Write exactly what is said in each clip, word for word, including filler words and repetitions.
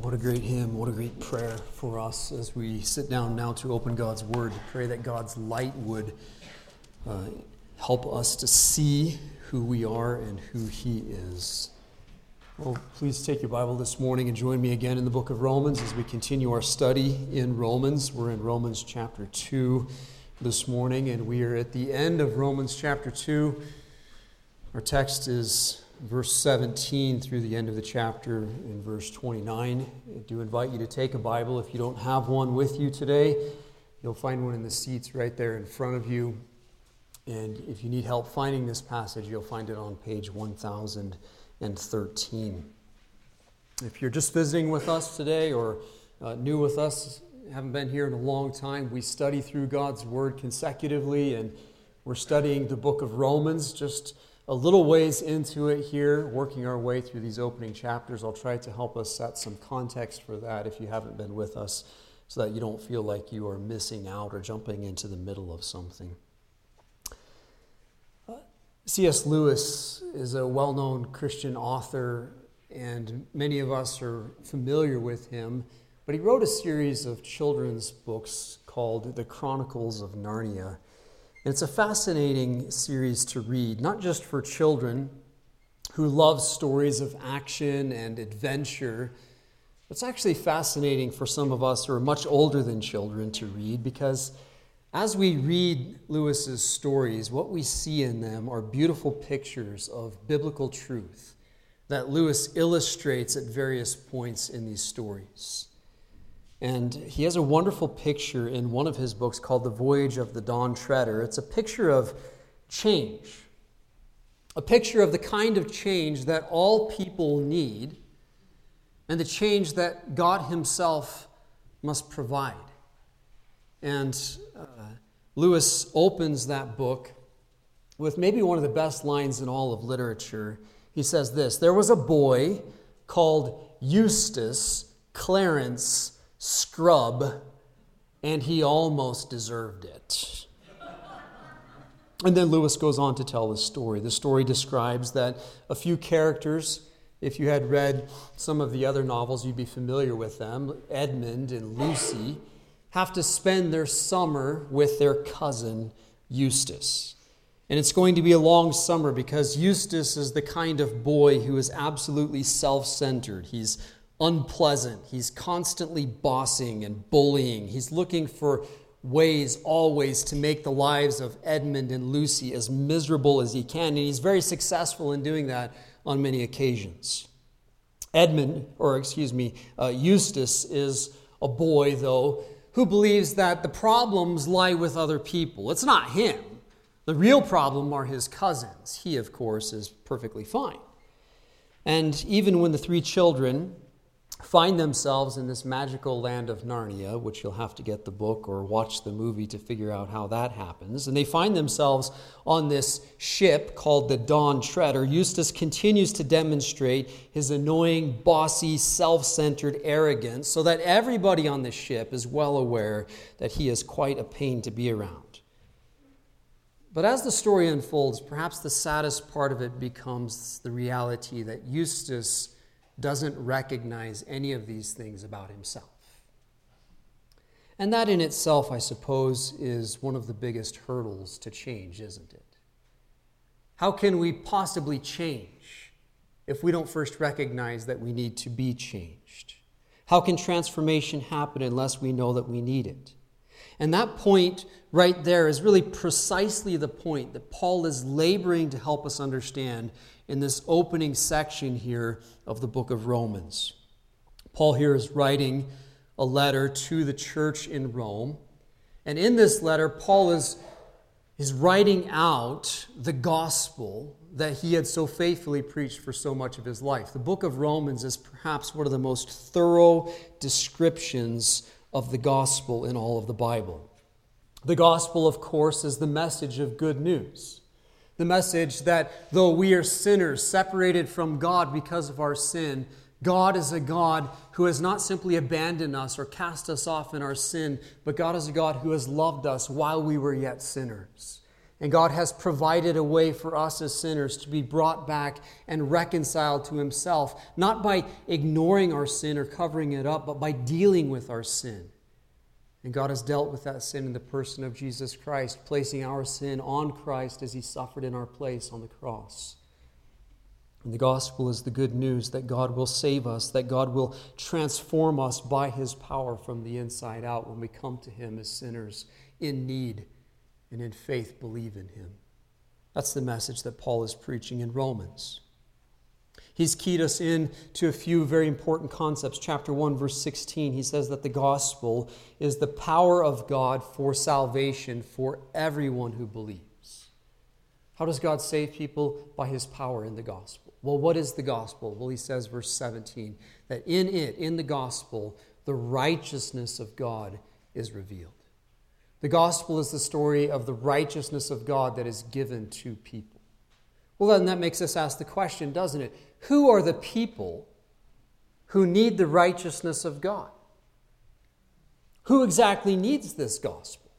What a great hymn, what a great prayer for us as we sit down now to open God's Word, to pray that God's light would uh, help us to see who we are and who He is. Well, please take your Bible this morning and join me again in the book of Romans as we continue our study in Romans. We're in Romans chapter two this morning, and we are at the end of Romans chapter two. Our text is verse seventeen through the end of the chapter in verse twenty-nine. I do invite you to take a Bible. If you don't have one with you today, you'll find one in the seats right there in front of you. And if you need help finding this passage, you'll find it on page one thousand thirteen. If you're just visiting with us today or uh, new with us, haven't been here in a long time, we study through God's Word consecutively, and we're studying the book of Romans just a little ways into it here, working our way through these opening chapters. I'll try to help us set some context for that if you haven't been with us, so that you don't feel like you are missing out or jumping into the middle of something. C S Lewis is a well-known Christian author, and many of us are familiar with him, but he wrote a series of children's books called The Chronicles of Narnia. And it's a fascinating series to read, not just for children who love stories of action and adventure. It's actually fascinating for some of us who are much older than children to read, because as we read Lewis's stories, what we see in them are beautiful pictures of biblical truth that Lewis illustrates at various points in these stories. And he has a wonderful picture in one of his books called The Voyage of the Dawn Treader. It's a picture of change, a picture of the kind of change that all people need and the change that God Himself must provide. And uh, Lewis opens that book with maybe one of the best lines in all of literature. He says this: "There was a boy called Eustace Clarence Scrubb, and he almost deserved it." And then Lewis goes on to tell the story. The story describes that a few characters, if you had read some of the other novels, you'd be familiar with them, Edmund and Lucy, have to spend their summer with their cousin Eustace. And it's going to be a long summer because Eustace is the kind of boy who is absolutely self-centered. He's unpleasant. He's constantly bossing and bullying. He's looking for ways always to make the lives of Edmund and Lucy as miserable as he can, and he's very successful in doing that on many occasions. Edmund, or excuse me, uh, Eustace is a boy, though, who believes that the problems lie with other people. It's not him. The real problem are his cousins. He, of course, is perfectly fine. And even when the three children find themselves in this magical land of Narnia, which you'll have to get the book or watch the movie to figure out how that happens, and they find themselves on this ship called the Dawn Treader, Eustace continues to demonstrate his annoying, bossy, self-centered arrogance so that everybody on the ship is well aware that he is quite a pain to be around. But as the story unfolds, perhaps the saddest part of it becomes the reality that Eustace doesn't recognize any of these things about himself. And that in itself, I suppose, is one of the biggest hurdles to change, isn't it? How can we possibly change if we don't first recognize that we need to be changed? How can transformation happen unless we know that we need it? And that point right there is really precisely the point that Paul is laboring to help us understand in this opening section here of the book of Romans. Paul here is writing a letter to the church in Rome. And in this letter, Paul is, is writing out the gospel that he had so faithfully preached for so much of his life. The book of Romans is perhaps one of the most thorough descriptions of the gospel in all of the Bible. The gospel, of course, is the message of good news. The message that though we are sinners, separated from God because of our sin, God is a God who has not simply abandoned us or cast us off in our sin, but God is a God who has loved us while we were yet sinners. And God has provided a way for us as sinners to be brought back and reconciled to himself, not by ignoring our sin or covering it up, but by dealing with our sin. And God has dealt with that sin in the person of Jesus Christ, placing our sin on Christ as he suffered in our place on the cross. And the gospel is the good news that God will save us, that God will transform us by his power from the inside out when we come to him as sinners in need and in faith believe in him. That's the message that Paul is preaching in Romans. He's keyed us in to a few very important concepts. Chapter one, verse sixteen, he says that the gospel is the power of God for salvation for everyone who believes. How does God save people? By his power in the gospel. Well, what is the gospel? Well, he says, verse seventeen, that in it, in the gospel, the righteousness of God is revealed. The gospel is the story of the righteousness of God that is given to people. Well, then that makes us ask the question, doesn't it? Who are the people who need the righteousness of God? Who exactly needs this gospel?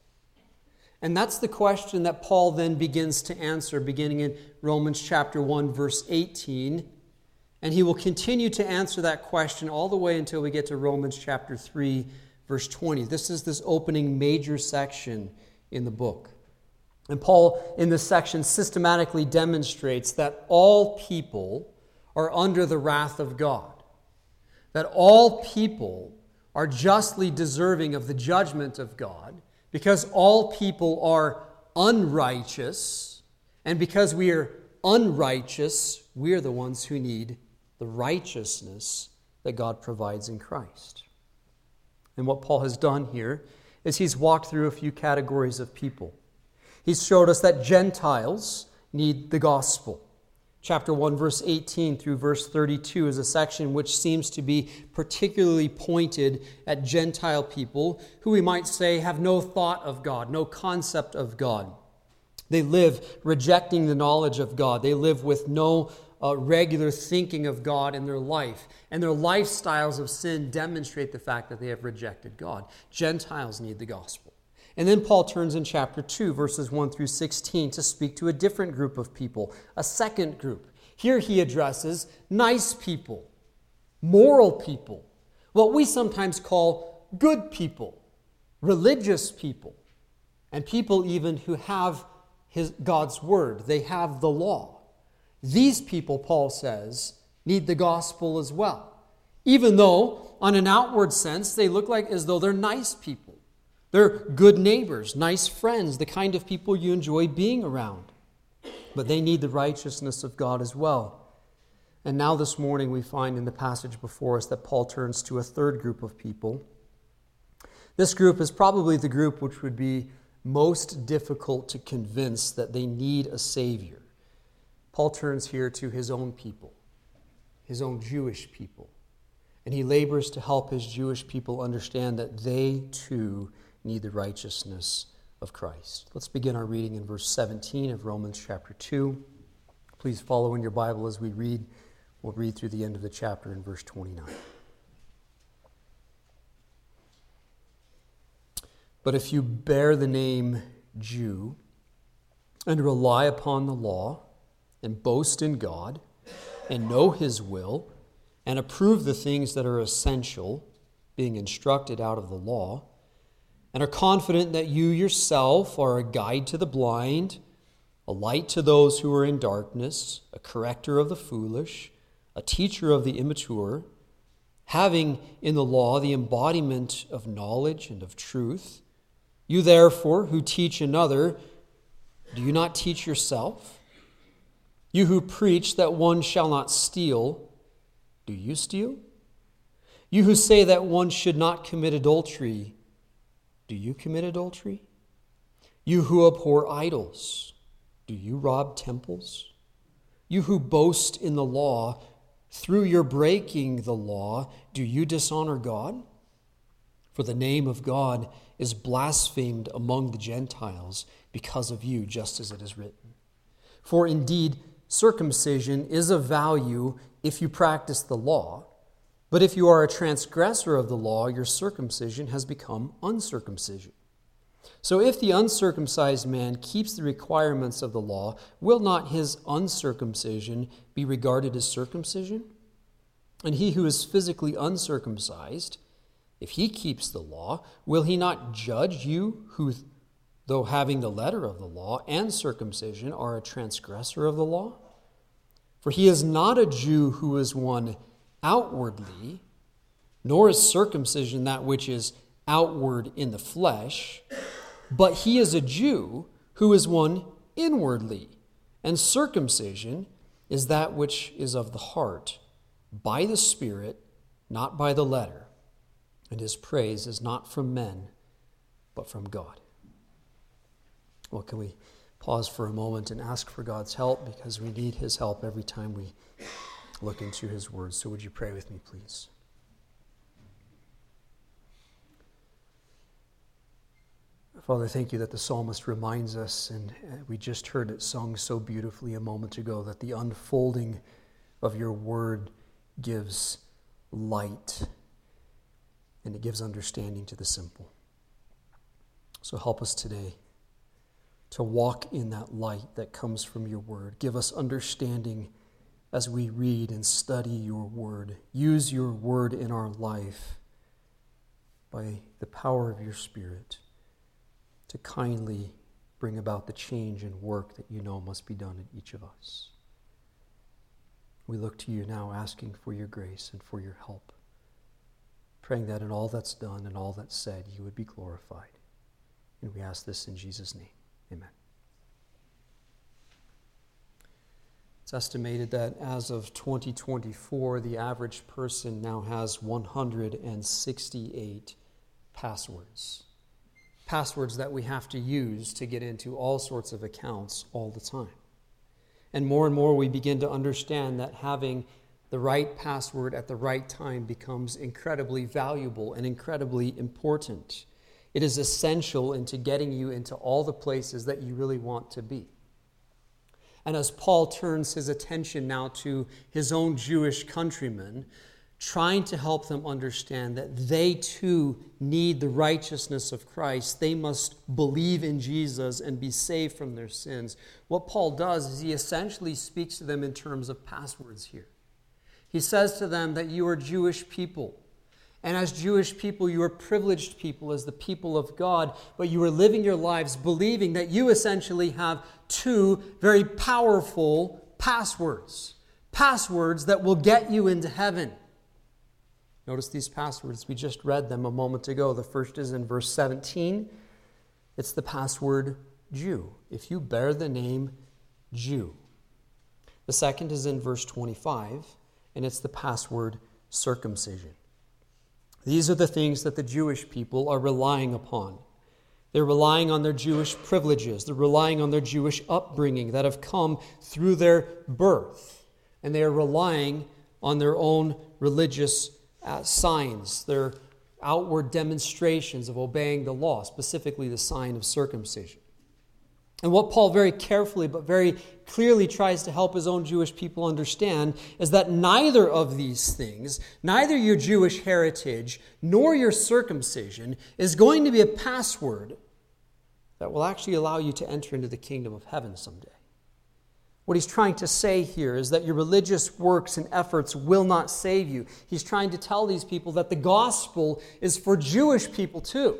And that's the question that Paul then begins to answer, beginning in Romans chapter one, verse eighteen. And he will continue to answer that question all the way until we get to Romans chapter three, verse twenty. This is this opening major section in the book. And Paul, in this section, systematically demonstrates that all people are under the wrath of God. That all people are justly deserving of the judgment of God because all people are unrighteous. And because we are unrighteous, we are the ones who need the righteousness that God provides in Christ. And what Paul has done here is he's walked through a few categories of people. He's showed us that Gentiles need the gospel. Chapter one, verse eighteen through verse thirty-two is a section which seems to be particularly pointed at Gentile people who we might say have no thought of God, no concept of God. They live rejecting the knowledge of God. They live with no uh, regular thinking of God in their life. And their lifestyles of sin demonstrate the fact that they have rejected God. Gentiles need the gospel. And then Paul turns in chapter two, verses one through sixteen, to speak to a different group of people, a second group. Here he addresses nice people, moral people, what we sometimes call good people, religious people, and people even who have his, God's word. They have the law. These people, Paul says, need the gospel as well, even though on an outward sense they look like as though they're nice people. They're good neighbors, nice friends, the kind of people you enjoy being around. But they need the righteousness of God as well. And now this morning we find in the passage before us that Paul turns to a third group of people. This group is probably the group which would be most difficult to convince that they need a Savior. Paul turns here to his own people, his own Jewish people. And he labors to help his Jewish people understand that they too need the righteousness of Christ. Let's begin our reading in verse seventeen of Romans chapter two. Please follow in your Bible as we read. We'll read through the end of the chapter in verse twenty-nine. But if you bear the name Jew and rely upon the law and boast in God and know his will and approve the things that are essential, being instructed out of the law, and are confident that you yourself are a guide to the blind, a light to those who are in darkness, a corrector of the foolish, a teacher of the immature, having in the law the embodiment of knowledge and of truth, you therefore who teach another, do you not teach yourself? You who preach that one shall not steal, do you steal? You who say that one should not commit adultery, do you commit adultery? You who abhor idols, do you rob temples? You who boast in the law, through your breaking the law, do you dishonor God? For the name of God is blasphemed among the Gentiles because of you, just as it is written. For indeed, circumcision is of value if you practice the law, but if you are a transgressor of the law, your circumcision has become uncircumcision. So if the uncircumcised man keeps the requirements of the law, will not his uncircumcision be regarded as circumcision? And he who is physically uncircumcised, if he keeps the law, will he not judge you who, though having the letter of the law and circumcision, are a transgressor of the law? For he is not a Jew who is one outwardly, nor is circumcision that which is outward in the flesh, but he is a Jew who is one inwardly, and circumcision is that which is of the heart, by the Spirit, not by the letter. And his praise is not from men, but from God. Well, can we pause for a moment and ask for God's help, because we need his help every time we look into his word. So would you pray with me, please? Father, thank you that the psalmist reminds us, and we just heard it sung so beautifully a moment ago, that the unfolding of your word gives light and it gives understanding to the simple. So help us today to walk in that light that comes from your word. Give us understanding as we read and study your word. Use your word in our life by the power of your Spirit to kindly bring about the change and work that you know must be done in each of us. We look to you now, asking for your grace and for your help, praying that in all that's done and all that's said, you would be glorified. And we ask this in Jesus' name. Amen. It's estimated that as of twenty twenty-four, the average person now has one hundred sixty-eight passwords. Passwords that we have to use to get into all sorts of accounts all the time. And more and more we begin to understand that having the right password at the right time becomes incredibly valuable and incredibly important. It is essential into getting you into all the places that you really want to be. And as Paul turns his attention now to his own Jewish countrymen, trying to help them understand that they too need the righteousness of Christ. They must believe in Jesus and be saved from their sins. What Paul does is he essentially speaks to them in terms of passwords here. He says to them that you are Jewish people. And as Jewish people, you are privileged people as the people of God, but you are living your lives believing that you essentially have two very powerful passwords. Passwords that will get you into heaven. Notice these passwords. We just read them a moment ago. The first is in verse seventeen. It's the password Jew. If you bear the name Jew. The second is in verse twenty-five, and it's the password circumcision. These are the things that the Jewish people are relying upon. They're relying on their Jewish privileges. They're relying on their Jewish upbringing that have come through their birth. And they are relying on their own religious Uh, signs, their outward demonstrations of obeying the law, specifically the sign of circumcision. And what Paul very carefully but very clearly tries to help his own Jewish people understand is that neither of these things, neither your Jewish heritage nor your circumcision, is going to be a password that will actually allow you to enter into the kingdom of heaven someday. What he's trying to say here is that your religious works and efforts will not save you. He's trying to tell these people that the gospel is for Jewish people too.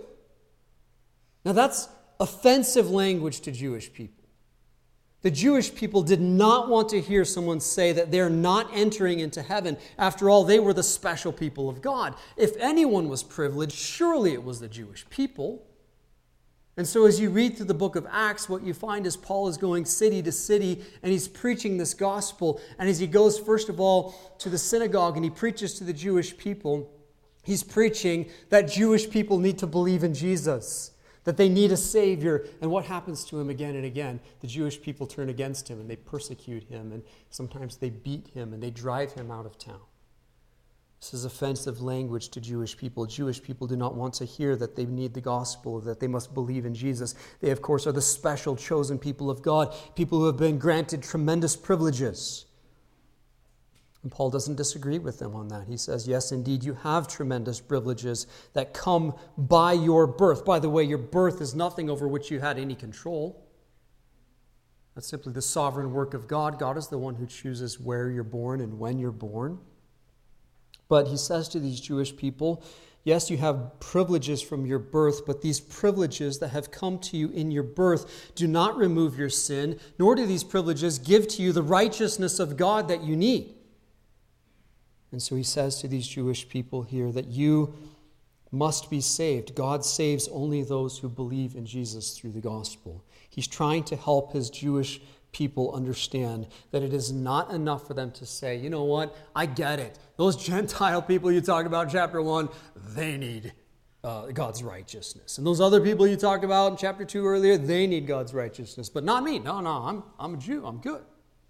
Now that's offensive language to Jewish people. The Jewish people did not want to hear someone say that they're not entering into heaven. After all, they were the special people of God. If anyone was privileged, surely it was the Jewish people. And so as you read through the book of Acts, what you find is Paul is going city to city and he's preaching this gospel. And as he goes, first of all, to the synagogue and he preaches to the Jewish people, he's preaching that Jewish people need to believe in Jesus, that they need a Savior. And what happens to him again and again? The Jewish people turn against him and they persecute him, and sometimes they beat him and they drive him out of town. This is offensive language to Jewish people. Jewish people do not want to hear that they need the gospel, that they must believe in Jesus. They, of course, are the special chosen people of God, people who have been granted tremendous privileges. And Paul doesn't disagree with them on that. He says, yes, indeed, you have tremendous privileges that come by your birth. By the way, your birth is nothing over which you had any control. That's simply the sovereign work of God. God is the one who chooses where you're born and when you're born. But he says to these Jewish people, yes, you have privileges from your birth, but these privileges that have come to you in your birth do not remove your sin, nor do these privileges give to you the righteousness of God that you need. And so he says to these Jewish people here that you must be saved. God saves only those who believe in Jesus through the gospel. He's trying to help his Jewish people understand that it is not enough for them to say, you know what, I get it. Those Gentile people you talk about in chapter one, they need uh, God's righteousness. And those other people you talked about in chapter two earlier, they need God's righteousness. But not me. No, no, I'm, I'm a Jew. I'm good.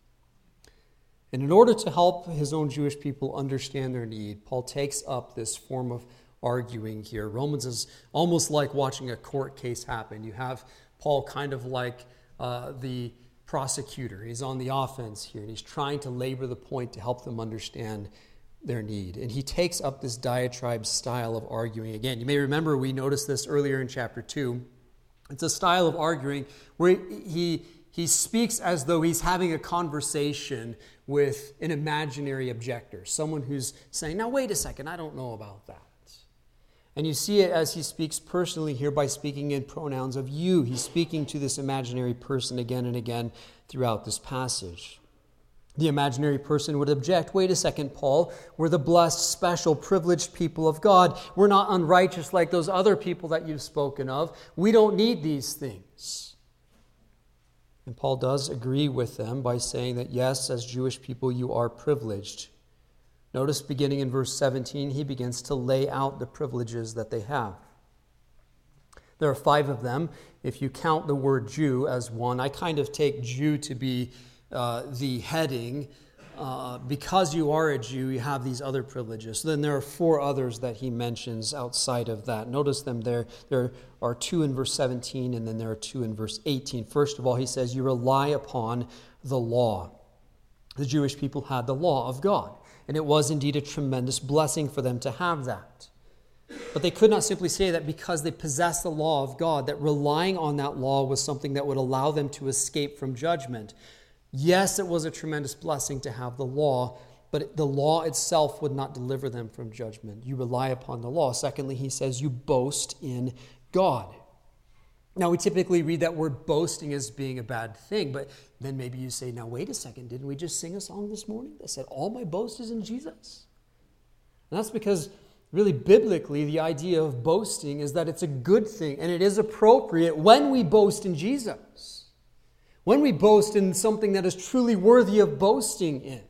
And in order to help his own Jewish people understand their need, Paul takes up this form of arguing here. Romans is almost like watching a court case happen. You have Paul kind of like uh, the prosecutor. He's on the offense here, and he's trying to labor the point to help them understand their need. And he takes up this diatribe style of arguing again. You may remember we noticed this earlier in chapter two. It's a style of arguing where he, he speaks as though he's having a conversation with an imaginary objector, someone who's saying, now wait a second, I don't know about that. And you see it as he speaks personally here by speaking in pronouns of you. He's speaking to this imaginary person again and again throughout this passage. The imaginary person would object, wait a second, Paul, we're the blessed, special, privileged people of God. We're not unrighteous like those other people that you've spoken of. We don't need these things. And Paul does agree with them by saying that, yes, as Jewish people, you are privileged. Notice beginning in verse seventeen, he begins to lay out the privileges that they have. There are five of them. If you count the word Jew as one, I kind of take Jew to be uh, the heading. Uh, because you are a Jew, you have these other privileges. So then there are four others that he mentions outside of that. Notice them there. There are two in verse seventeen, and then there are two in verse eighteen. First of all, he says, you rely upon the law. The Jewish people had the law of God. And it was indeed a tremendous blessing for them to have that. But they could not simply say that because they possessed the law of God, that relying on that law was something that would allow them to escape from judgment. Yes, it was a tremendous blessing to have the law, but the law itself would not deliver them from judgment. You rely upon the law. Secondly, he says you boast in God. Now, we typically read that word boasting as being a bad thing, but then maybe you say, now wait a second, didn't we just sing a song this morning that said, all my boast is in Jesus? And that's because really biblically the idea of boasting is that it's a good thing, and it is appropriate when we boast in Jesus. When we boast in something that is truly worthy of boasting in.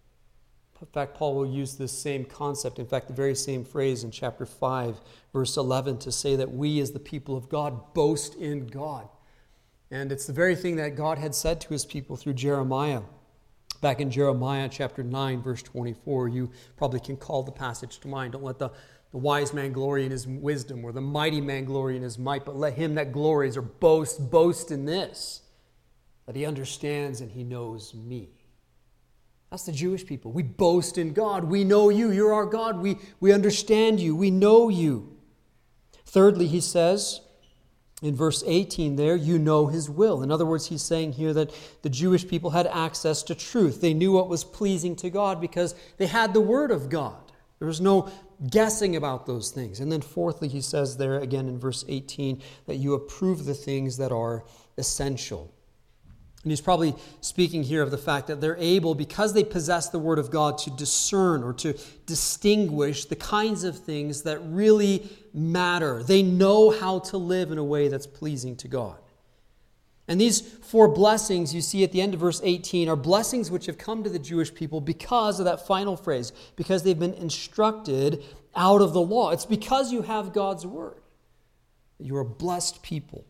In fact, Paul will use this same concept, in fact, the very same phrase in chapter five, verse eleven, to say that we as the people of God boast in God. And it's the very thing that God had said to his people through Jeremiah. Back in Jeremiah chapter nine, verse twenty-four, you probably can call the passage to mind. Don't let the, the wise man glory in his wisdom, or the mighty man glory in his might, but let him that glories or boasts, boast in this, that he understands and he knows me. That's the Jewish people. We boast in God. We know you. You're our God. We, we understand you. We know you. Thirdly, he says in verse eighteen there, you know his will. In other words, he's saying here that the Jewish people had access to truth. They knew what was pleasing to God because they had the word of God. There was no guessing about those things. And then fourthly, he says there again in verse eighteen that you approve the things that are essential. And he's probably speaking here of the fact that they're able, because they possess the Word of God, to discern or to distinguish the kinds of things that really matter. They know how to live in a way that's pleasing to God. And these four blessings you see at the end of verse eighteen are blessings which have come to the Jewish people because of that final phrase, because they've been instructed out of the law. It's because you have God's Word. You're a blessed people.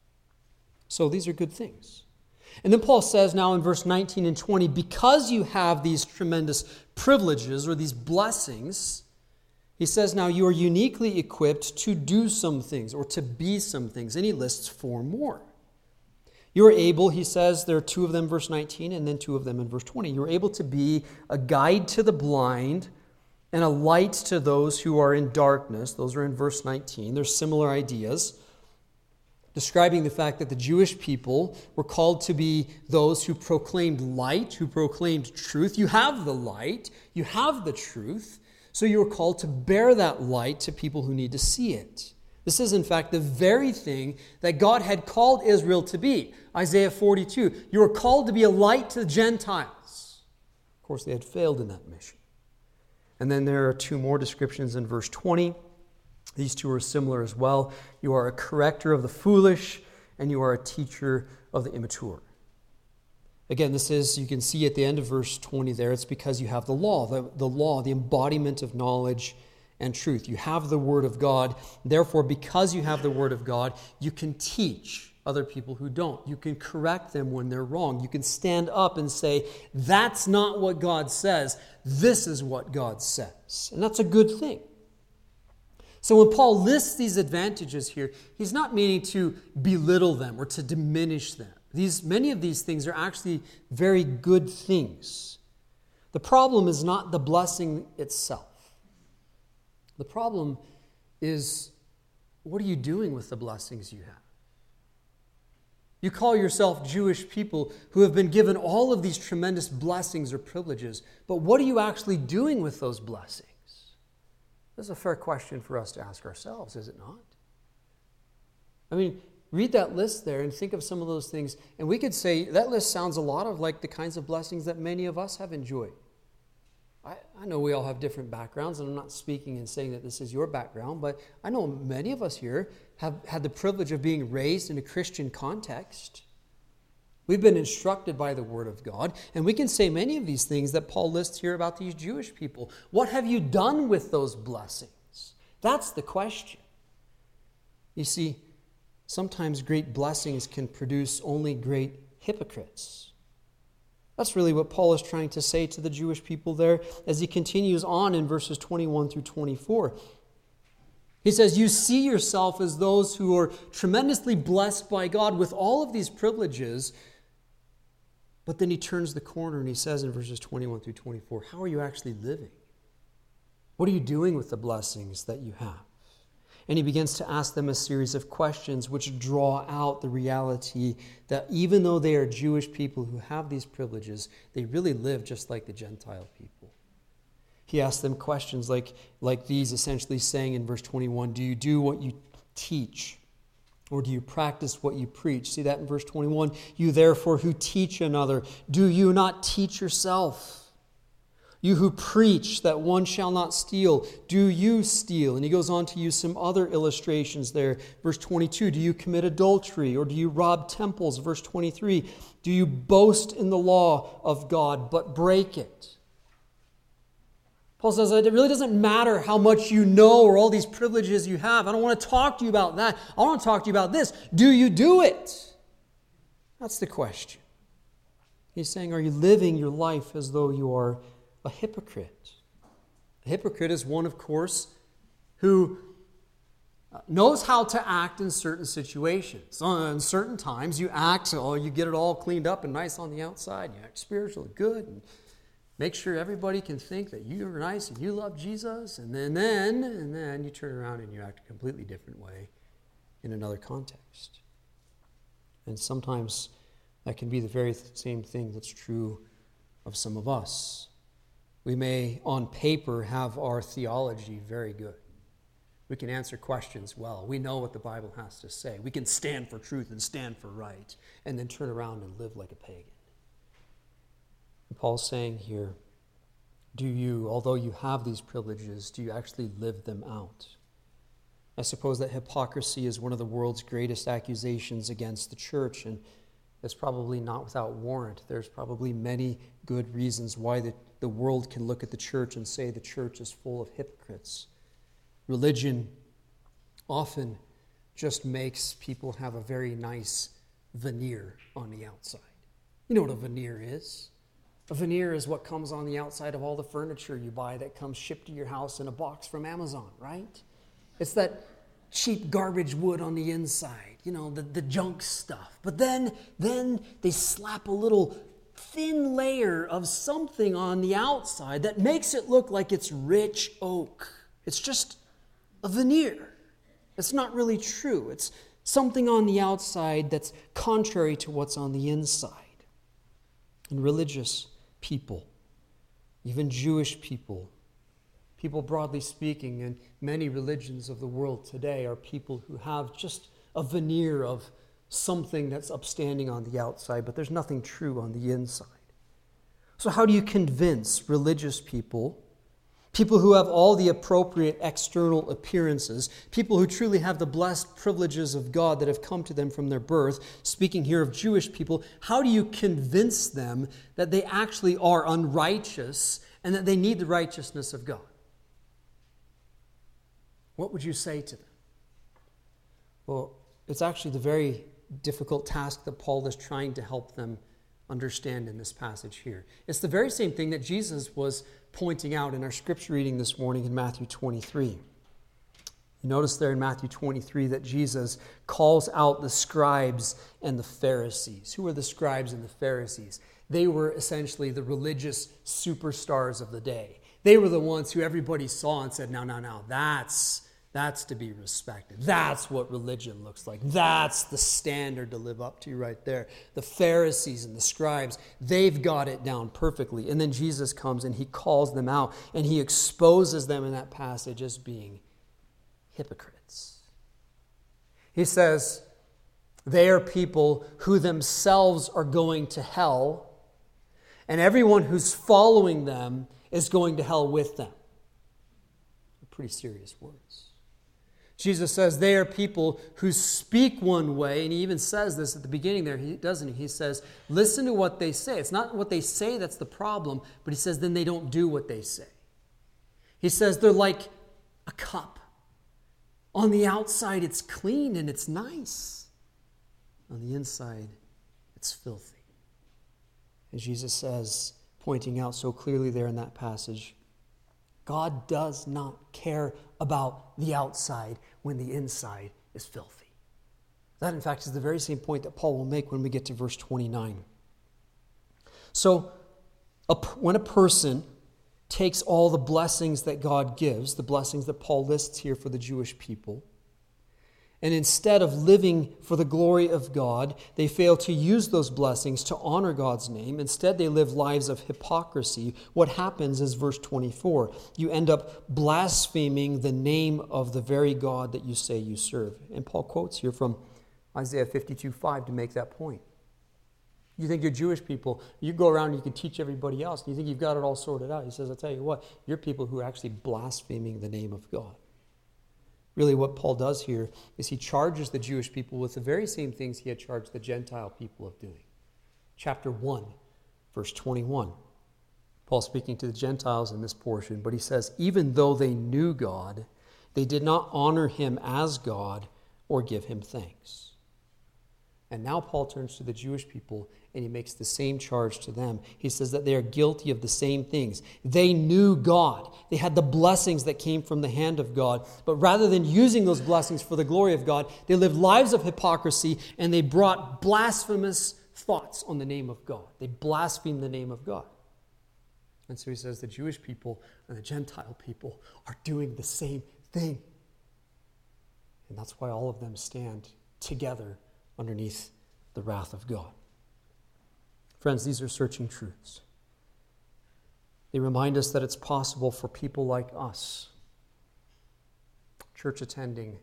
So these are good things. And then Paul says now in verse nineteen and twenty, because you have these tremendous privileges or these blessings, he says now you are uniquely equipped to do some things or to be some things. And he lists four more. You are able, he says, there are two of them, verse nineteen, and then two of them in verse twenty. You are able to be a guide to the blind and a light to those who are in darkness. Those are in verse nineteen. There's similar ideas describing the fact that the Jewish people were called to be those who proclaimed light, who proclaimed truth. You have the light, you have the truth, so you are called to bear that light to people who need to see it. This is, in fact, the very thing that God had called Israel to be. Isaiah forty-two, you are called to be a light to the Gentiles. Of course, they had failed in that mission. And then there are two more descriptions in verse twenty. These two are similar as well. You are a corrector of the foolish, and you are a teacher of the immature. Again, this is, you can see at the end of verse twenty there, it's because you have the law, the, the law, the embodiment of knowledge and truth. You have the Word of God. Therefore, because you have the Word of God, you can teach other people who don't. You can correct them when they're wrong. You can stand up and say, that's not what God says. This is what God says. And that's a good thing. So when Paul lists these advantages here, he's not meaning to belittle them or to diminish them. These, many of these things are actually very good things. The problem is not the blessing itself. The problem is, what are you doing with the blessings you have? You call yourself Jewish people who have been given all of these tremendous blessings or privileges, but what are you actually doing with those blessings? This is a fair question for us to ask ourselves, is it not? I mean, read that list there and think of some of those things, and we could say that list sounds a lot of like the kinds of blessings that many of us have enjoyed. I, I know we all have different backgrounds, and I'm not speaking and saying that this is your background, but I know many of us here have had the privilege of being raised in a Christian context. We've been instructed by the Word of God, and we can say many of these things that Paul lists here about these Jewish people. What have you done with those blessings? That's the question. You see, sometimes great blessings can produce only great hypocrites. That's really what Paul is trying to say to the Jewish people there as he continues on in verses twenty-one through twenty-four. He says, you see yourself as those who are tremendously blessed by God with all of these privileges. But then he turns the corner and he says in verses twenty-one through twenty-four, how are you actually living? What are you doing with the blessings that you have? And he begins to ask them a series of questions which draw out the reality that even though they are Jewish people who have these privileges, they really live just like the Gentile people. He asks them questions like, like these, essentially saying in verse twenty-one, do you do what you teach? Or do you practice what you preach? See that in verse twenty-one? You therefore who teach another, do you not teach yourself? You who preach that one shall not steal, do you steal? And he goes on to use some other illustrations there. Verse twenty-two, do you commit adultery or do you rob temples? Verse twenty-three, do you boast in the law of God but break it? Paul says it really doesn't matter how much you know or all these privileges you have. I don't want to talk to you about that. I want to talk to you about this. Do you do it? That's the question. He's saying, are you living your life as though you are a hypocrite? A hypocrite is one, of course, who knows how to act in certain situations. So in certain times, you act, oh, you get it all cleaned up and nice on the outside. You act spiritually good and make sure everybody can think that you're nice and you love Jesus. And then, then, and then you turn around and you act a completely different way in another context. And sometimes that can be the very same thing that's true of some of us. We may, on paper, have our theology very good. We can answer questions well. We know what the Bible has to say. We can stand for truth and stand for right, and then turn around and live like a pagan. And Paul's saying here, do you, although you have these privileges, do you actually live them out? I suppose that hypocrisy is one of the world's greatest accusations against the church, and it's probably not without warrant. There's probably many good reasons why the, the world can look at the church and say the church is full of hypocrites. Religion often just makes people have a very nice veneer on the outside. You know what a veneer is? A veneer is what comes on the outside of all the furniture you buy that comes shipped to your house in a box from Amazon, right? It's that cheap garbage wood on the inside, you know, the, the junk stuff. But then, then they slap a little thin layer of something on the outside that makes it look like it's rich oak. It's just a veneer. It's not really true. It's something on the outside that's contrary to what's on the inside. And religious people, even Jewish people, people broadly speaking, in many religions of the world today are people who have just a veneer of something that's upstanding on the outside, but there's nothing true on the inside. So how do you convince religious people, people who have all the appropriate external appearances, people who truly have the blessed privileges of God that have come to them from their birth, speaking here of Jewish people, how do you convince them that they actually are unrighteous and that they need the righteousness of God? What would you say to them? Well, it's actually the very difficult task that Paul is trying to help them understand in this passage here. It's the very same thing that Jesus was pointing out in our scripture reading this morning in Matthew twenty-three. You notice there in Matthew twenty-three that Jesus calls out the scribes and the Pharisees. Who were the scribes and the Pharisees? They were essentially the religious superstars of the day. They were the ones who everybody saw and said, no, no, no, that's That's to be respected. That's what religion looks like. That's the standard to live up to right there. The Pharisees and the scribes, they've got it down perfectly. And then Jesus comes and he calls them out and he exposes them in that passage as being hypocrites. He says they are people who themselves are going to hell, and everyone who's following them is going to hell with them. Pretty serious words. Jesus says they are people who speak one way, and he even says this at the beginning there, he doesn't he? He says, listen to what they say. It's not what they say that's the problem, but he says then they don't do what they say. He says they're like a cup. On the outside it's clean and it's nice. On the inside it's filthy. And Jesus says, pointing out so clearly there in that passage, God does not care about the outside when the inside is filthy. That, in fact, is the very same point that Paul will make when we get to verse twenty-nine. So, a, when a person takes all the blessings that God gives, the blessings that Paul lists here for the Jewish people, and instead of living for the glory of God, they fail to use those blessings to honor God's name. Instead, they live lives of hypocrisy. What happens is verse twenty-four. You end up blaspheming the name of the very God that you say you serve. And Paul quotes here from Isaiah fifty-two five to make that point. You think you're Jewish people, you go around and you can teach everybody else, and you think you've got it all sorted out. He says, I'll tell you what, you're people who are actually blaspheming the name of God. Really what Paul does here is he charges the Jewish people with the very same things he had charged the Gentile people of doing. Chapter one, verse twenty-one. Paul speaking to the Gentiles in this portion, but he says, even though they knew God, they did not honor him as God or give him thanks. And now Paul turns to the Jewish people and he makes the same charge to them. He says that they are guilty of the same things. They knew God. They had the blessings that came from the hand of God. But rather than using those blessings for the glory of God, they lived lives of hypocrisy and they brought blasphemous thoughts on the name of God. They blasphemed the name of God. And so he says the Jewish people and the Gentile people are doing the same thing. And that's why all of them stand together underneath the wrath of God. Friends, these are searching truths. They remind us that it's possible for people like us, church attending,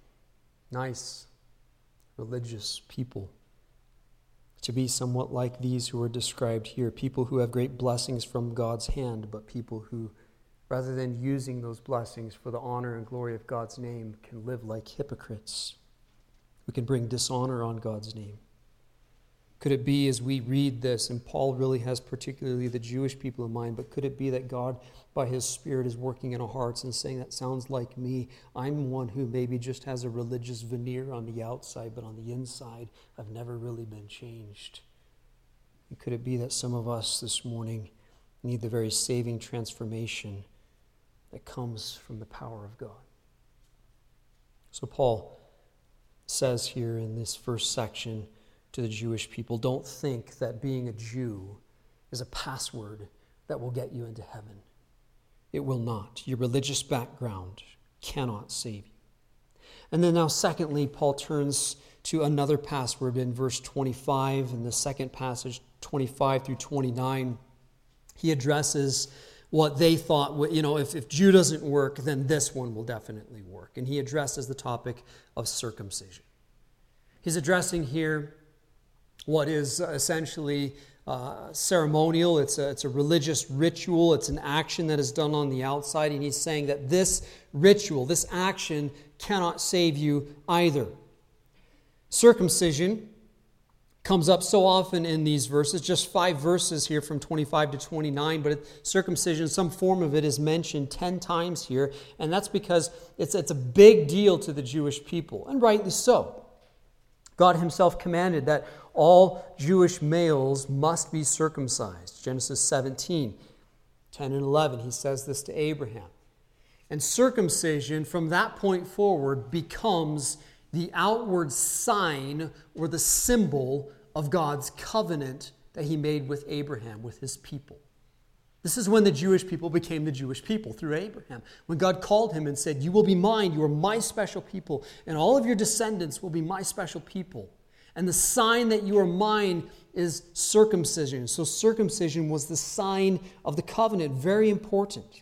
nice, religious people, to be somewhat like these who are described here, people who have great blessings from God's hand, but people who, rather than using those blessings for the honor and glory of God's name, can live like hypocrites. We can bring dishonor on God's name. Could it be, as we read this, and Paul really has particularly the Jewish people in mind, but could it be that God, by his Spirit, is working in our hearts and saying, that sounds like me. I'm one who maybe just has a religious veneer on the outside, but on the inside, I've never really been changed. And could it be that some of us this morning need the very saving transformation that comes from the power of God? So Paul says here in this first section to the Jewish people, don't think that being a Jew is a password that will get you into heaven. It will not. Your religious background cannot save you. And then now secondly, Paul turns to another password in verse twenty-five, in the second passage, twenty-five through twenty-nine. He addresses what they thought, you know, if, if Jew doesn't work, then this one will definitely work. And he addresses the topic of circumcision. He's addressing here what is essentially uh, ceremonial. It's a, it's a religious ritual. It's an action that is done on the outside. And he's saying that this ritual, this action, cannot save you either. Circumcision comes up so often in these verses, just five verses here from twenty-five to twenty-nine, but it, circumcision, some form of it is mentioned ten times here, and that's because it's, it's a big deal to the Jewish people, and rightly so. God himself commanded that all Jewish males must be circumcised. Genesis seventeen, ten and eleven, he says this to Abraham. And circumcision, from that point forward, becomes the outward sign or the symbol of God's covenant that he made with Abraham, with his people. This is when the Jewish people became the Jewish people, through Abraham. When God called him and said, you will be mine, you are my special people, and all of your descendants will be my special people. And the sign that you are mine is circumcision. So circumcision was the sign of the covenant, very important.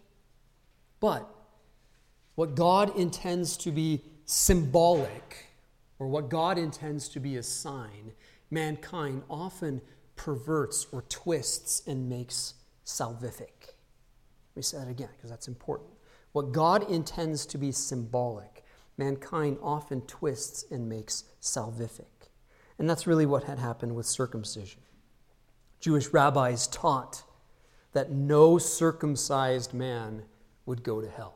But what God intends to be symbolic, or what God intends to be a sign, mankind often perverts or twists and makes salvific. Let me say that again, because that's important. What God intends to be symbolic, mankind often twists and makes salvific. And that's really what had happened with circumcision. Jewish rabbis taught that no circumcised man would go to hell.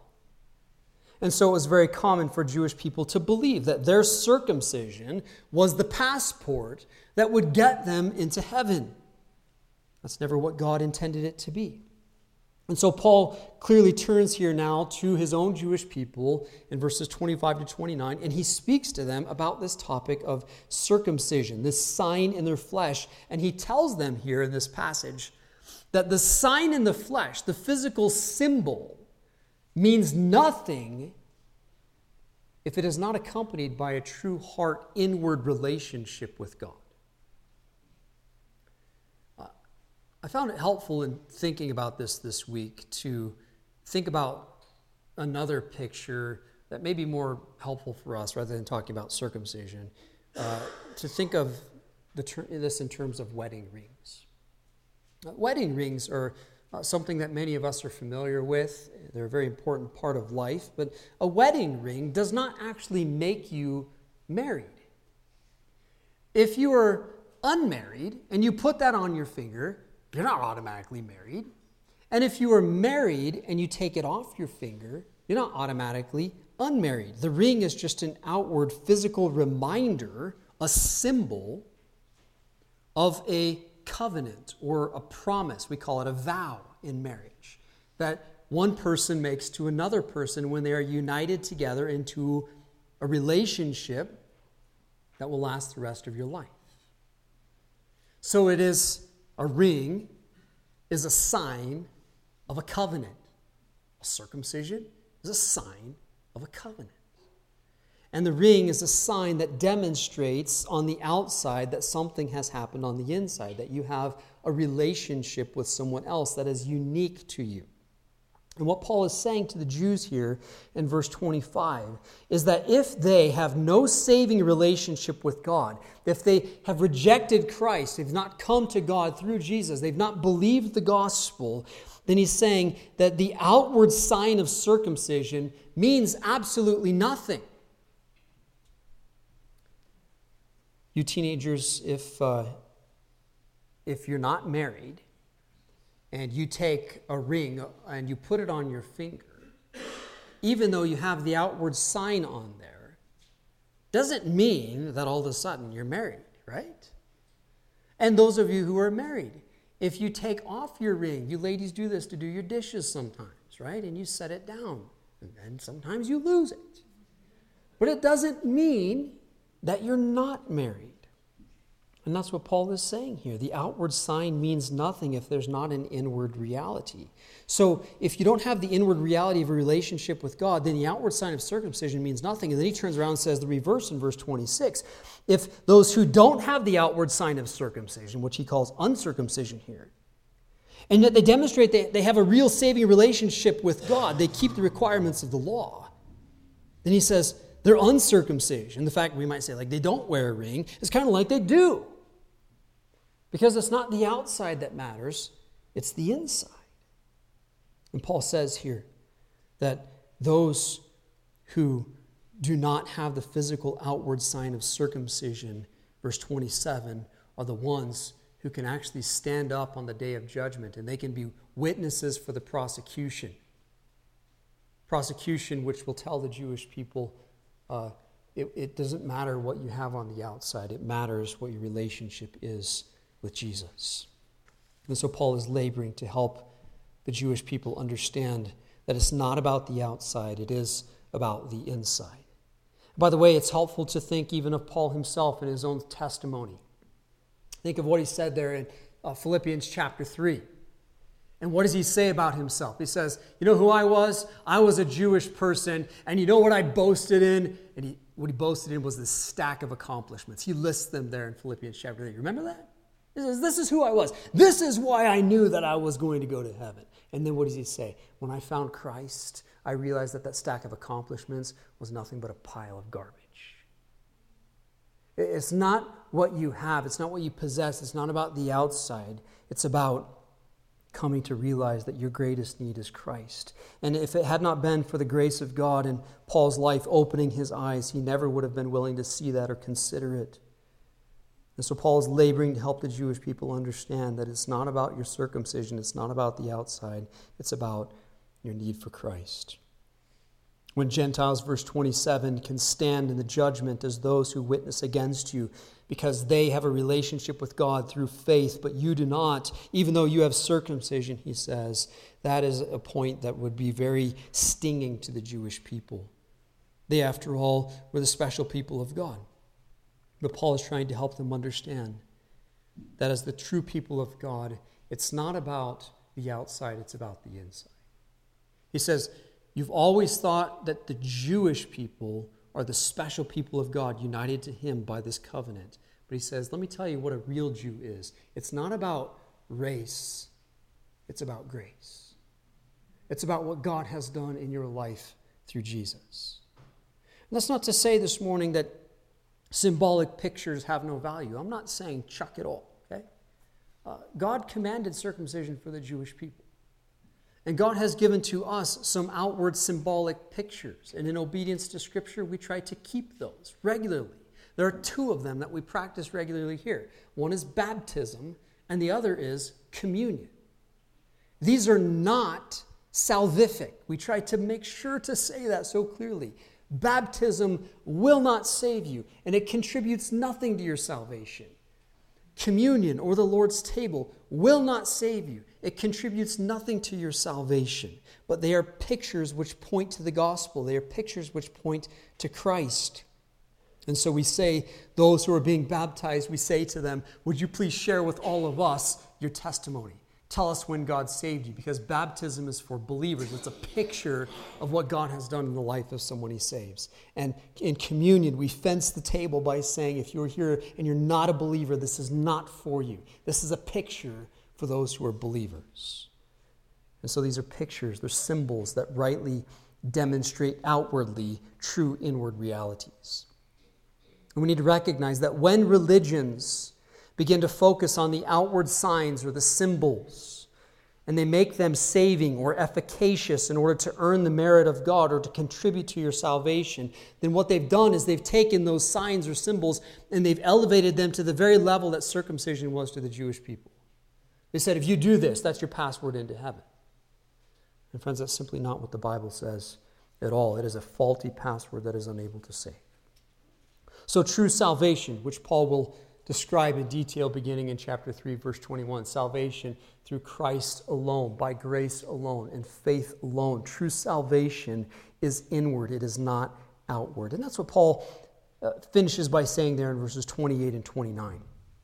And so it was very common for Jewish people to believe that their circumcision was the passport that would get them into heaven. That's never what God intended it to be. And so Paul clearly turns here now to his own Jewish people in verses twenty-five to twenty-nine, and he speaks to them about this topic of circumcision, this sign in their flesh. And he tells them here in this passage that the sign in the flesh, the physical symbol, means nothing if it is not accompanied by a true heart inward relationship with God. Uh, I found it helpful in thinking about this this week to think about another picture that may be more helpful for us rather than talking about circumcision, uh, to think of the ter- this in terms of wedding rings. Uh, wedding rings are Uh, something that many of us are familiar with. They're a very important part of life. But a wedding ring does not actually make you married. If you are unmarried and you put that on your finger, you're not automatically married. And if you are married and you take it off your finger, you're not automatically unmarried. The ring is just an outward physical reminder, a symbol of a covenant or a promise. We call it a vow in marriage that one person makes to another person when they are united together into a relationship that will last the rest of your life. So it is a ring is a sign of a covenant. A circumcision is a sign of a covenant. And the ring is a sign that demonstrates on the outside that something has happened on the inside, that you have a relationship with someone else that is unique to you. And what Paul is saying to the Jews here in verse twenty-five is that if they have no saving relationship with God, if they have rejected Christ, they've not come to God through Jesus, they've not believed the gospel, then he's saying that the outward sign of circumcision means absolutely nothing. You teenagers, if uh, if you're not married and you take a ring and you put it on your finger, even though you have the outward sign on there, doesn't mean that all of a sudden you're married, right? And those of you who are married, if you take off your ring, you ladies do this to do your dishes sometimes, right? And you set it down, and then sometimes you lose it. But it doesn't mean that you're not married. And that's what Paul is saying here. The outward sign means nothing if there's not an inward reality. So if you don't have the inward reality of a relationship with God, then the outward sign of circumcision means nothing. And then he turns around and says the reverse in verse twenty-six. If those who don't have the outward sign of circumcision, which he calls uncircumcision here, and yet they demonstrate that they have a real saving relationship with God, they keep the requirements of the law, then he says they're uncircumcision. And the fact we might say like they don't wear a ring is kind of like they do. Because it's not the outside that matters, it's the inside. And Paul says here that those who do not have the physical outward sign of circumcision, verse twenty-seven, are the ones who can actually stand up on the day of judgment, and they can be witnesses for the prosecution. Prosecution which will tell the Jewish people, uh, it, it doesn't matter what you have on the outside, it matters what your relationship is with Jesus. And so Paul is laboring to help the Jewish people understand that it's not about the outside, it is about the inside. By the way, it's helpful to think even of Paul himself in his own testimony. Think of what he said there in uh, Philippians chapter three. And what does he say about himself? He says, you know who I was? I was a Jewish person, and you know what I boasted in? And he, what he boasted in was this stack of accomplishments. He lists them there in Philippians chapter three. Remember that? He says, this is who I was. This is why I knew that I was going to go to heaven. And then what does he say? When I found Christ, I realized that that stack of accomplishments was nothing but a pile of garbage. It's not what you have. It's not what you possess. It's not about the outside. It's about coming to realize that your greatest need is Christ. And if it had not been for the grace of God in Paul's life opening his eyes, he never would have been willing to see that or consider it. And so Paul is laboring to help the Jewish people understand that it's not about your circumcision, it's not about the outside, it's about your need for Christ. When Gentiles, verse twenty-seven, can stand in the judgment as those who witness against you because they have a relationship with God through faith, but you do not, even though you have circumcision, he says, that is a point that would be very stinging to the Jewish people. They, after all, were the special people of God. But Paul is trying to help them understand that as the true people of God, it's not about the outside, it's about the inside. He says, you've always thought that the Jewish people are the special people of God united to him by this covenant. But he says, let me tell you what a real Jew is. It's not about race, it's about grace. It's about what God has done in your life through Jesus. And that's not to say this morning that symbolic pictures have no value. I'm not saying chuck it all, okay? Uh, God commanded circumcision for the Jewish people. And God has given to us some outward symbolic pictures. And in obedience to Scripture, we try to keep those regularly. There are two of them that we practice regularly here. One is baptism, and the other is communion. These are not salvific. We try to make sure to say that so clearly. Baptism will not save you, and it contributes nothing to your salvation. Communion, or the Lord's table, will not save you. It contributes nothing to your salvation. But they are pictures which point to the gospel. They are pictures which point to Christ. And so we say, those who are being baptized, we say to them, would you please share with all of us your testimony? Tell us when God saved you, because baptism is for believers. It's a picture of what God has done in the life of someone he saves. And in communion, we fence the table by saying, if you're here and you're not a believer, this is not for you. This is a picture for those who are believers. And so these are pictures, they're symbols that rightly demonstrate outwardly true inward realities. And we need to recognize that when religions begin to focus on the outward signs or the symbols, and they make them saving or efficacious in order to earn the merit of God or to contribute to your salvation, then what they've done is they've taken those signs or symbols and they've elevated them to the very level that circumcision was to the Jewish people. They said, if you do this, that's your password into heaven. And friends, that's simply not what the Bible says at all. It is a faulty password that is unable to save. So true salvation, which Paul will describe in detail beginning in chapter three, verse twenty-one. Salvation through Christ alone, by grace alone, and faith alone. True salvation is inward. It is not outward. And that's what Paul uh, finishes by saying there in verses twenty-eight and twenty-nine.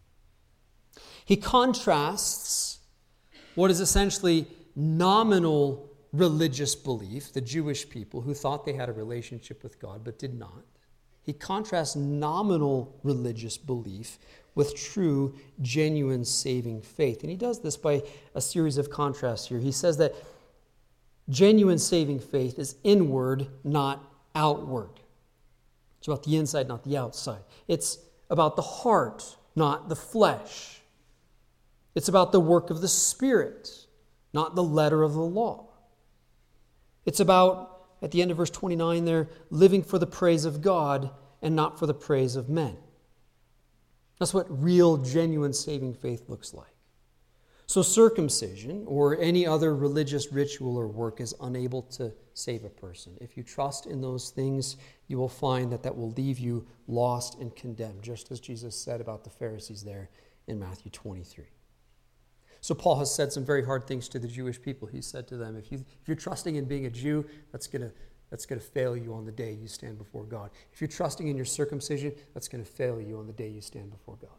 He contrasts what is essentially nominal religious belief, the Jewish people who thought they had a relationship with God but did not. He contrasts nominal religious belief with true, genuine, saving faith. And he does this by a series of contrasts here. He says that genuine saving faith is inward, not outward. It's about the inside, not the outside. It's about the heart, not the flesh. It's about the work of the Spirit, not the letter of the law. It's about, at the end of verse twenty-nine there, living for the praise of God and not for the praise of men. That's what real, genuine saving faith looks like. So circumcision or any other religious ritual or work is unable to save a person. If you trust in those things, you will find that that will leave you lost and condemned, just as Jesus said about the Pharisees there in Matthew twenty-three. So Paul has said some very hard things to the Jewish people. He said to them, if, you, if you're trusting in being a Jew, that's going to that's going to fail you on the day you stand before God. If you're trusting in your circumcision, that's going to fail you on the day you stand before God.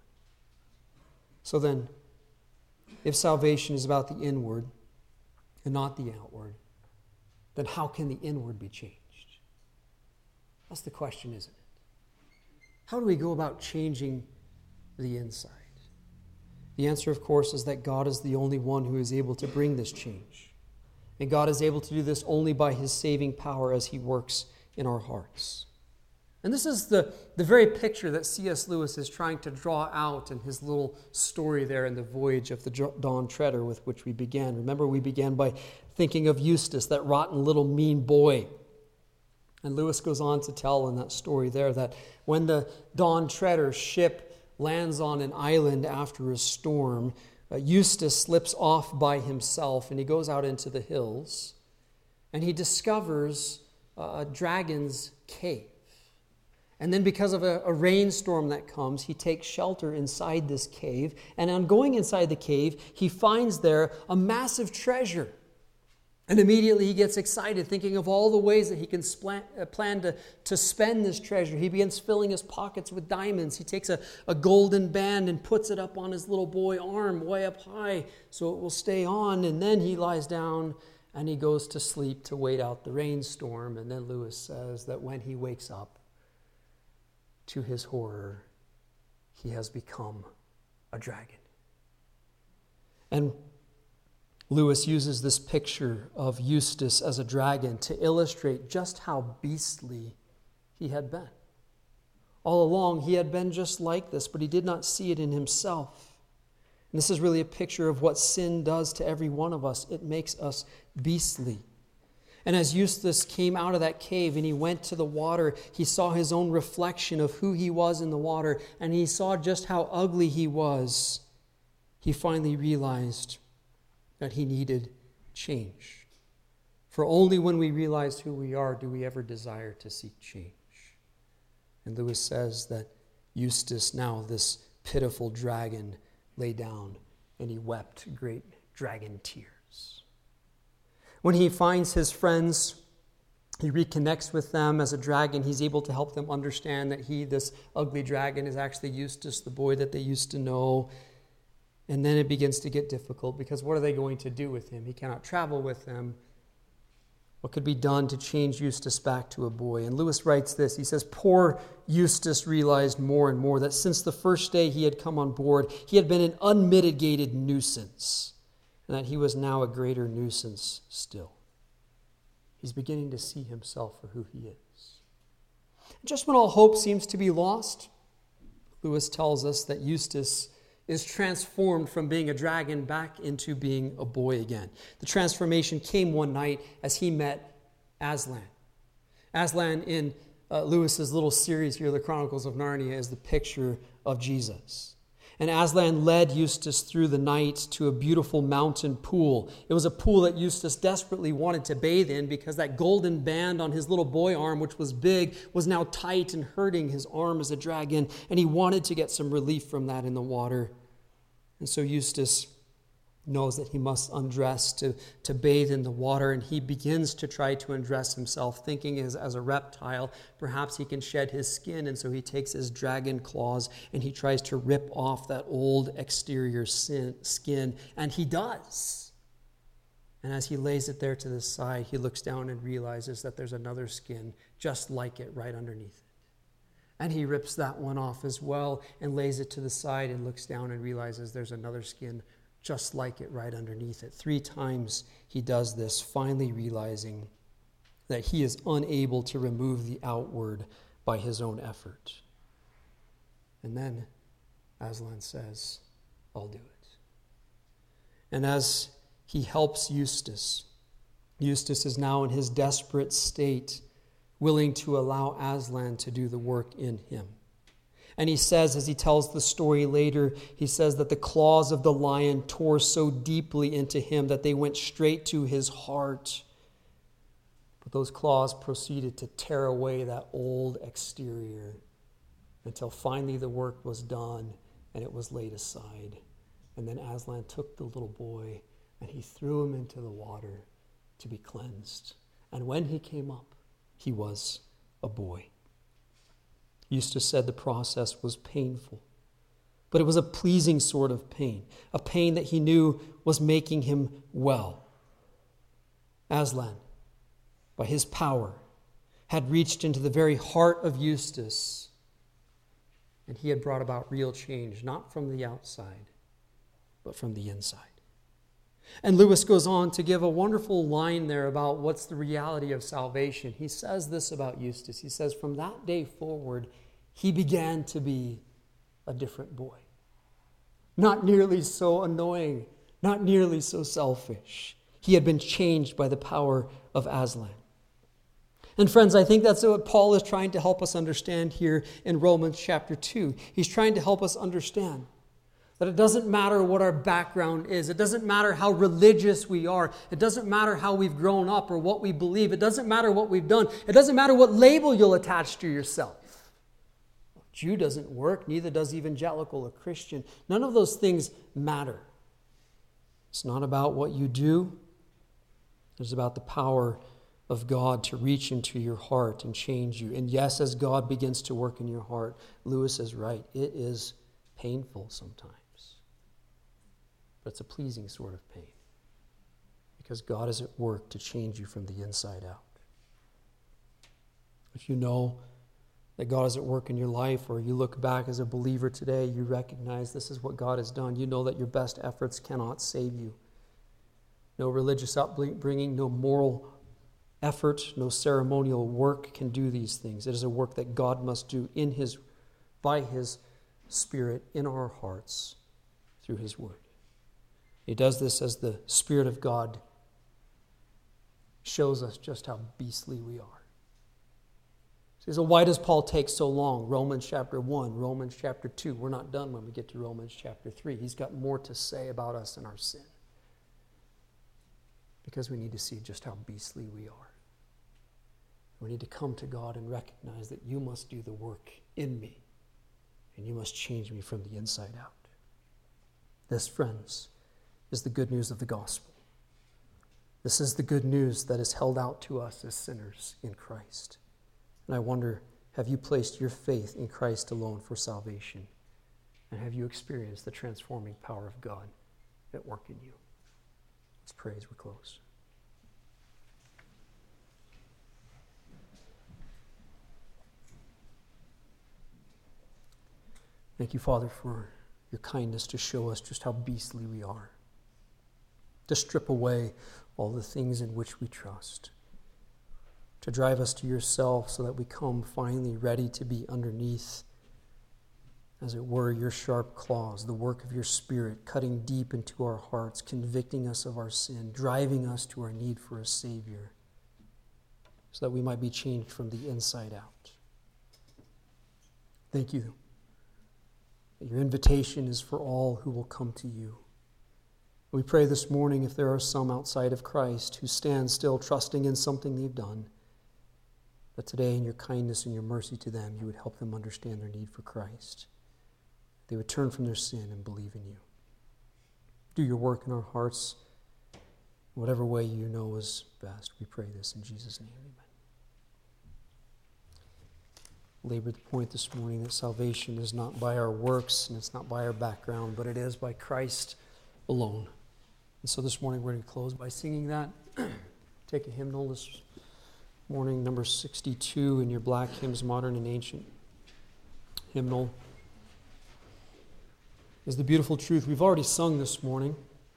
So then, if salvation is about the inward and not the outward, then how can the inward be changed? That's the question, isn't it? How do we go about changing the inside? The answer, of course, is that God is the only one who is able to bring this change. And God is able to do this only by his saving power as he works in our hearts. And this is the, the very picture that C S Lewis is trying to draw out in his little story there in The Voyage of the Dawn Treader with which we began. Remember, we began by thinking of Eustace, that rotten little mean boy. And Lewis goes on to tell in that story there that when the Dawn Treader ship lands on an island after a storm, uh, Eustace slips off by himself and he goes out into the hills and he discovers uh, a dragon's cave. And then because of a, a rainstorm that comes, he takes shelter inside this cave. And on going inside the cave, he finds there a massive treasure. And immediately he gets excited, thinking of all the ways that he can splan, uh, plan to, to spend this treasure. He begins filling his pockets with diamonds. He takes a, a golden band and puts it up on his little boy arm way up high so it will stay on. And then he lies down and he goes to sleep to wait out the rainstorm. And then Lewis says that when he wakes up, to his horror, he has become a dragon. And Lewis uses this picture of Eustace as a dragon to illustrate just how beastly he had been. All along, he had been just like this, but he did not see it in himself. And this is really a picture of what sin does to every one of us. It makes us beastly. And as Eustace came out of that cave and he went to the water, he saw his own reflection of who he was in the water, and he saw just how ugly he was. He finally realized that he needed change. For only when we realize who we are do we ever desire to seek change. And Lewis says that Eustace, now this pitiful dragon, lay down and he wept great dragon tears. When he finds his friends, he reconnects with them as a dragon. He's able to help them understand that he, this ugly dragon, is actually Eustace, the boy that they used to know. And then it begins to get difficult because what are they going to do with him? He cannot travel with them. What could be done to change Eustace back to a boy? And Lewis writes this. He says, poor Eustace realized more and more that since the first day he had come on board, he had been an unmitigated nuisance, and that he was now a greater nuisance still. He's beginning to see himself for who he is. Just when all hope seems to be lost, Lewis tells us that Eustace is transformed from being a dragon back into being a boy again. The transformation came one night as he met Aslan. Aslan in uh, Lewis's little series here, The Chronicles of Narnia, is the picture of Jesus. And Aslan led Eustace through the night to a beautiful mountain pool. It was a pool that Eustace desperately wanted to bathe in because that golden band on his little boy arm, which was big, was now tight and hurting his arm as a dragon. And he wanted to get some relief from that in the water. And so Eustace knows that he must undress to, to bathe in the water, and he begins to try to undress himself, thinking as, as a reptile, perhaps he can shed his skin, and so he takes his dragon claws and he tries to rip off that old exterior sin, skin, and he does. And as he lays it there to the side, he looks down and realizes that there's another skin just like it right underneath it. And he rips that one off as well and lays it to the side and looks down and realizes there's another skin just like it right underneath it. Three times he does this, finally realizing that he is unable to remove the outward by his own effort. And then Aslan says, I'll do it. And as he helps Eustace, Eustace is now in his desperate state, willing to allow Aslan to do the work in him. And he says, as he tells the story later, he says that the claws of the lion tore so deeply into him that they went straight to his heart. But those claws proceeded to tear away that old exterior until finally the work was done and it was laid aside. And then Aslan took the little boy and he threw him into the water to be cleansed. And when he came up, he was a boy. Eustace said the process was painful, but it was a pleasing sort of pain, a pain that he knew was making him well. Aslan, by his power, had reached into the very heart of Eustace, and he had brought about real change, not from the outside, but from the inside. And Lewis goes on to give a wonderful line there about what's the reality of salvation. He says this about Eustace. He says, from that day forward, he began to be a different boy. Not nearly so annoying, not nearly so selfish. He had been changed by the power of Aslan. And friends, I think that's what Paul is trying to help us understand here in Romans chapter two. He's trying to help us understand that it doesn't matter what our background is. It doesn't matter how religious we are. It doesn't matter how we've grown up or what we believe. It doesn't matter what we've done. It doesn't matter what label you'll attach to yourself. Jew doesn't work, neither does evangelical or Christian. None of those things matter. It's not about what you do. It's about the power of God to reach into your heart and change you. And yes, as God begins to work in your heart, Lewis is right. It is painful sometimes. But it's a pleasing sort of pain, because God is at work to change you from the inside out. If you know that God is at work in your life, or you look back as a believer today, you recognize this is what God has done. You know that your best efforts cannot save you. No religious upbringing, no moral effort, no ceremonial work can do these things. It is a work that God must do in His, by His Spirit in our hearts through His Word. He does this as the Spirit of God shows us just how beastly we are. So why does Paul take so long? Romans chapter one, Romans chapter two. We're not done when we get to Romans chapter three. He's got more to say about us and our sin, because we need to see just how beastly we are. We need to come to God and recognize that you must do the work in me, and you must change me from the inside out. This, friends, is the good news of the gospel. This is the good news that is held out to us as sinners in Christ. And I wonder, have you placed your faith in Christ alone for salvation? And have you experienced the transforming power of God at work in you? Let's pray as we close. Thank you, Father, for your kindness to show us just how beastly we are, to strip away all the things in which we trust, to drive us to yourself so that we come finally ready to be underneath, as it were, your sharp claws, the work of your Spirit, cutting deep into our hearts, convicting us of our sin, driving us to our need for a Savior, so that we might be changed from the inside out. Thank you. Your invitation is for all who will come to you. We pray this morning, if there are some outside of Christ who stand still trusting in something they've done, that today in your kindness and your mercy to them, you would help them understand their need for Christ. They would turn from their sin and believe in you. do your work in our hearts, whatever way you know is best. We pray this in Jesus' name. Amen. Labor the point this morning that salvation is not by our works and it's not by our background, but it is by Christ alone. And so this morning we're going to close by singing that. Take a hymnal this morning, number sixty-two in your black hymns, modern and ancient hymnal. Is the beautiful truth we've already sung this morning.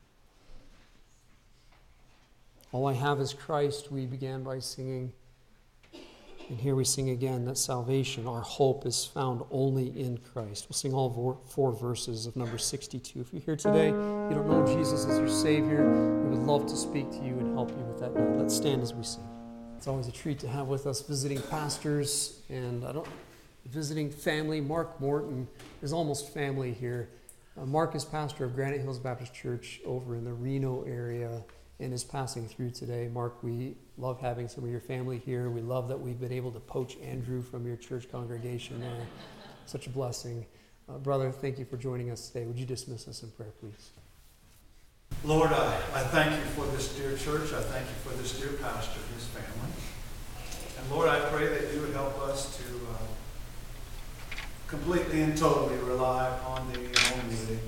All I have is Christ, we began by singing. And here we sing again that salvation, our hope, is found only in Christ. We'll sing all four, four verses of number sixty-two. If you're here today, you don't know Jesus as your Savior, we would love to speak to you and help you with that need. Let's stand as we sing. It's always a treat to have with us visiting pastors and I don't visiting family. Mark Morton is almost family here. Uh, Mark is pastor of Granite Hills Baptist Church over in the Reno area and is passing through today. Mark, we love having some of your family here. We love that we've been able to poach Andrew from your church congregation there. Such a blessing. Uh, brother, thank you for joining us today. Would you dismiss us in prayer, please? Lord, I, I thank you for this dear church. I thank you for this dear pastor and his family. And Lord, I pray that you would help us to uh, completely and totally rely upon thee and only thee.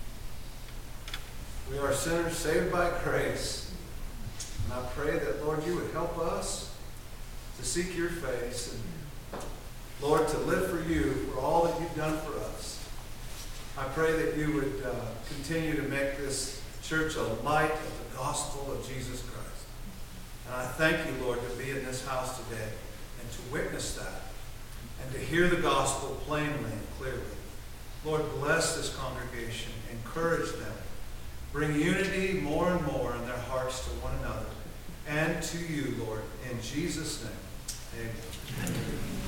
We are sinners saved by grace. And I pray that, Lord, you would help us to seek your face and, Lord, to live for you for all that you've done for us. I pray that you would uh, continue to make this church a light of the gospel of Jesus Christ. And I thank you, Lord, to be in this house today and to witness that and to hear the gospel plainly and clearly. Lord, bless this congregation, encourage them. Bring unity more and more in their hearts to one another and to you, Lord, in Jesus' name. Amen.